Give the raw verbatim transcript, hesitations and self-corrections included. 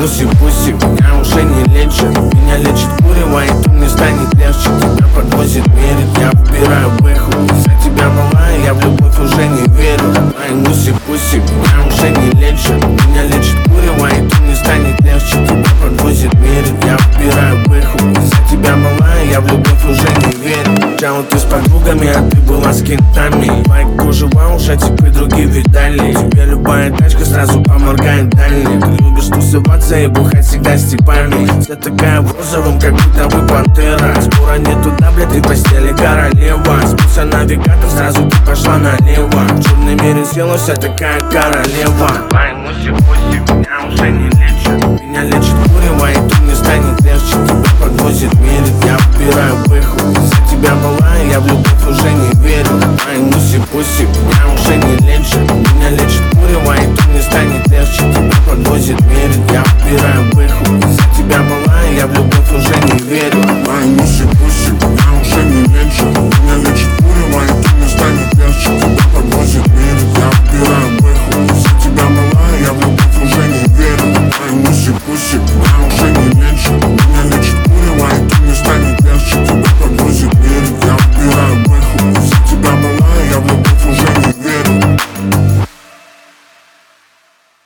муси-пуси, меня уже не лечат. Меня лечит курево, и тут мне станет легче. Тебя подвозит, мерит, я выбираю бэху. Из-за тебя, малая, я в любовь уже не верю. Мои муси-пуси, меня уже не лечат. Меня лечит курево, и тут мне станет легче. Тебя подвозит, мерит, я выбираю бэху. Из-за тебя, малая, я в любовь уже не верю. Чао, ты с подругами, а ты была с кентами. Байк жива, уже теперь другие видали. Тебе любая тачка сразу поморгает дальний. Ты любишь тусоваться и бухать всегда с типами. Вся такая в розовом, как будто вы пантера. Скоро не туда, блядь, ты в постели королева. Спустя навигатор, сразу ты пошла налево. В черный мире села вся такая королева. Мои муси-пуси, меня уже не лечат. Меня лечит курево, и тут мне станет легче. Тебя подвозит, мерит, я выбираю бэху.